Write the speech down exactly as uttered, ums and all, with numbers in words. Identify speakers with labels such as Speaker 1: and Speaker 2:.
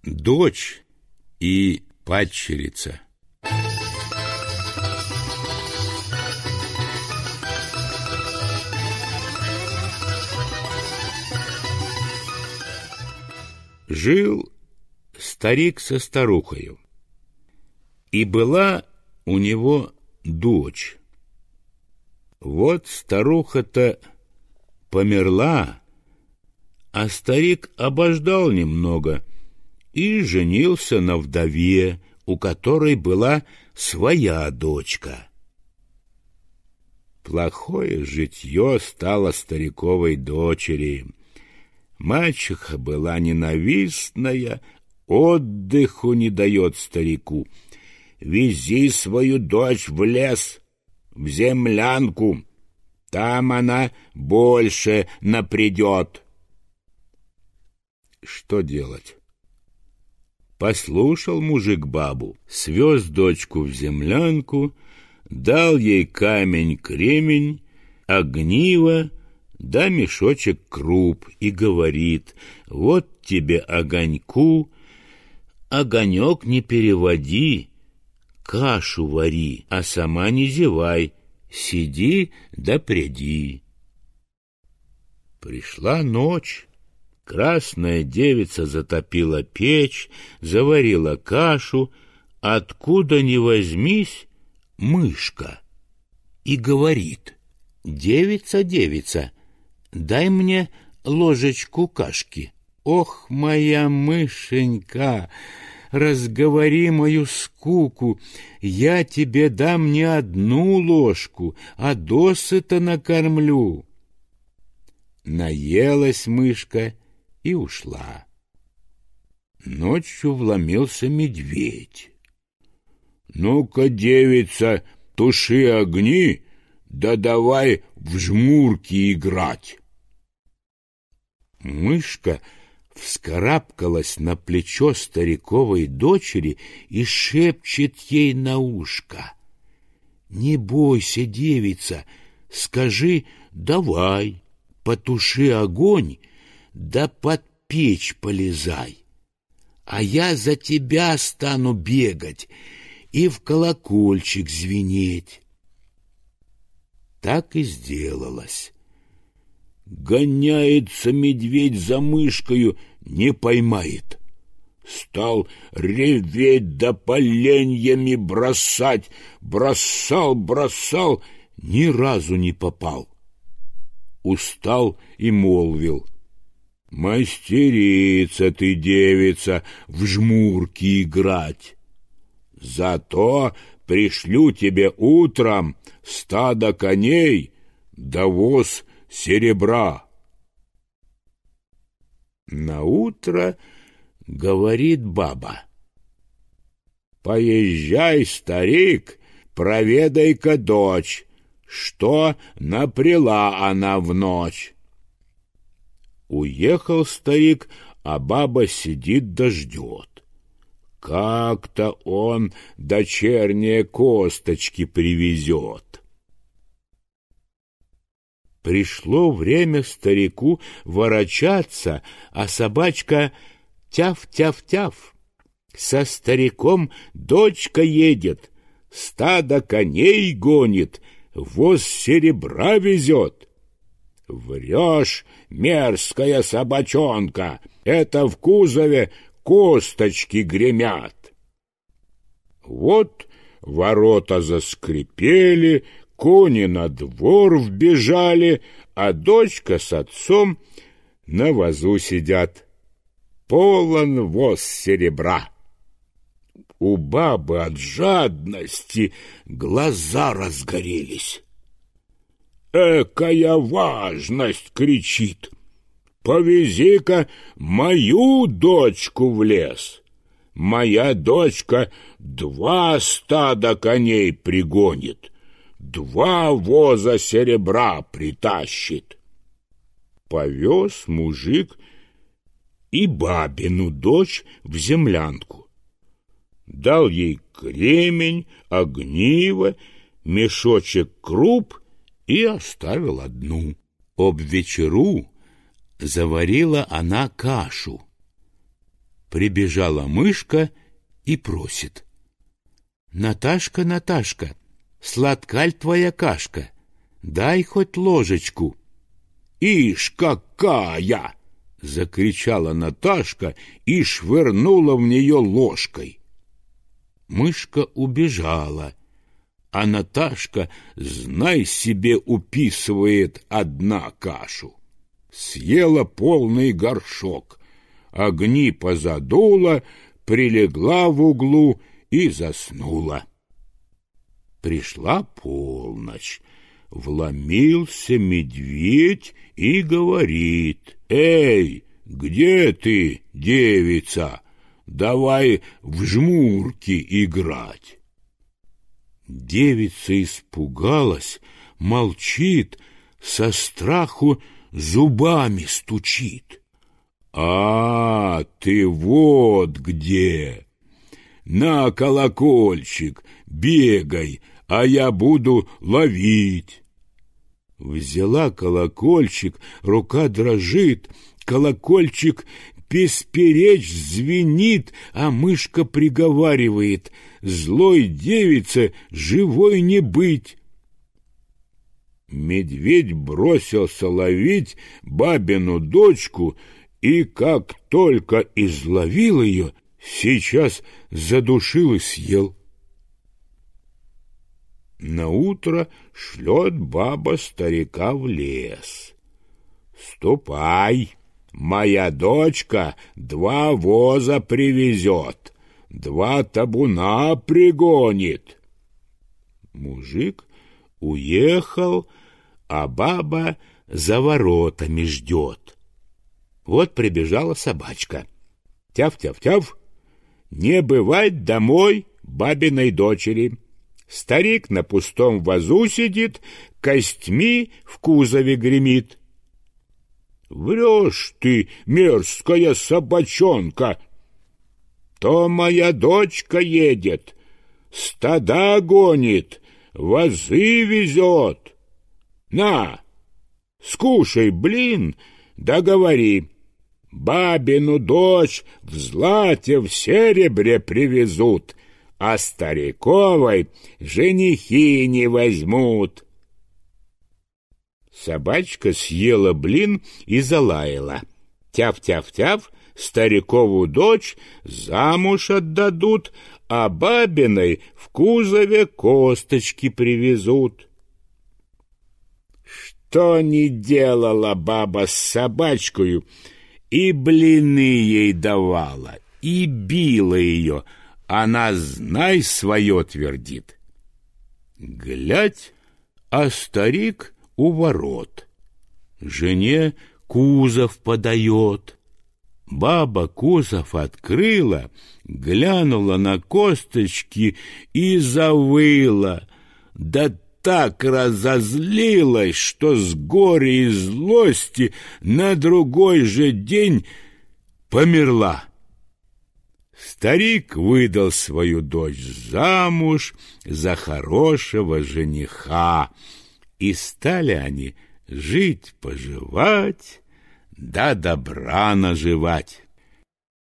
Speaker 1: Дочь и падчерица. Жил старик со старухою, и была у него дочь. Вот старуха-то померла, а старик обождал немного и женился на вдове, у которой была своя дочка. Плохое житье стало стариковой дочери. Мачеха была ненавистная, отдыху не дает старику. Вези свою дочь в лес, в землянку, там она больше напрядет. Что делать? Послушал мужик бабу, свез дочку в землянку, дал ей камень-кремень, огниво, да мешочек круп и говорит: вот тебе огоньку, огонек не переводи, кашу вари, а сама не зевай, сиди да пряди. Пришла ночь. Красная девица затопила печь, заварила кашу, откуда ни возьмись мышка, и говорит: девица, девица, дай мне ложечку кашки. Ох, моя мышенька, разговори мою скуку, я тебе дам не одну ложку, а досыта накормлю. Наелась мышка и ушла. Ночью вломился медведь. Ну-ка, девица, туши огни, да давай в жмурки играть. Мышка вскарабкалась на плечо стариковой дочери и шепчет ей на ушко: не бойся, девица, скажи давай, потуши огонь, да под печь полезай, а я за тебя стану бегать и в колокольчик звенеть. Так и сделалось. Гоняется медведь за мышкою, не поймает. Стал реветь да поленьями бросать, бросал, бросал, ни разу не попал. Устал и молвил: мастерица ты, девица, в жмурки играть. Зато пришлю тебе утром стадо коней да воз серебра. Наутро говорит баба: поезжай, старик, проведай-ка дочь, что напряла она в ночь. Уехал старик, а баба сидит да ждет. Как-то он дочерние косточки привезет. Пришло время старику ворочаться, а собачка тяв-тяв-тяв. Со стариком дочка едет, стадо коней гонит, воз серебра везет. Врешь, мерзкая собачонка, это в кузове косточки гремят. Вот ворота заскрипели, кони на двор вбежали, а дочка с отцом на возу сидят. Полон воз серебра. У бабы от жадности глаза разгорелись. «Экая важность!» — кричит. «Повези-ка мою дочку в лес. Моя дочка два стада коней пригонит, два воза серебра притащит». Повез мужик и бабину дочь в землянку. Дал ей кремень, огниво, мешочек круп и оставил одну. Об вечеру заварила она кашу.
Speaker 2: Прибежала мышка и просит: «Наташка, Наташка, сладкаль твоя кашка, дай хоть ложечку».
Speaker 1: «Ишь, какая!» — закричала Наташка и швырнула в нее ложкой.
Speaker 2: Мышка убежала, а Наташка, знай себе, уписывает одна кашу.
Speaker 1: Съела полный горшок, огни позадула, прилегла в углу и заснула. Пришла полночь, вломился медведь и говорит: «Эй, где ты, девица? Давай в жмурки играть».
Speaker 2: Девица испугалась, молчит, со страху зубами стучит.
Speaker 1: «А, ты вот где! На колокольчик, бегай, а я буду ловить».
Speaker 2: Взяла колокольчик, рука дрожит, колокольчик бесперечь звенит, а мышка приговаривает: «Злой девице живой не быть».
Speaker 1: Медведь бросился ловить бабину дочку, и как только изловил ее, сейчас задушил и съел. Наутро шлет баба старика в лес: «Ступай, моя дочка два воза привезет, два табуна пригонит». Мужик уехал, а баба за воротами ждет. Вот прибежала собачка. Тяв-тяв-тяв, не бывать домой бабиной дочери. Старик на пустом вазу сидит, костьми в кузове гремит. «Врешь ты, мерзкая собачонка! То моя дочка едет, стада гонит, возы везет. На, скушай блин, да говори: бабину дочь в злате, в серебре привезут, а стариковой женихи не возьмут». Собачка съела блин и залаяла: «Тяв-тяв-тяв, старикову дочь замуж отдадут, а бабиной в кузове косточки привезут». Что не делала баба с собачкою, и блины ей давала, и била ее, она, знай, свое твердит. Глядь, а старик у ворот, жене кузов подает. Баба кузов открыла, глянула на косточки и завыла, да так разозлилась, что с горя и злости на другой же день померла. Старик выдал свою дочь замуж за хорошего жениха, и стали они жить-поживать, да добра наживать.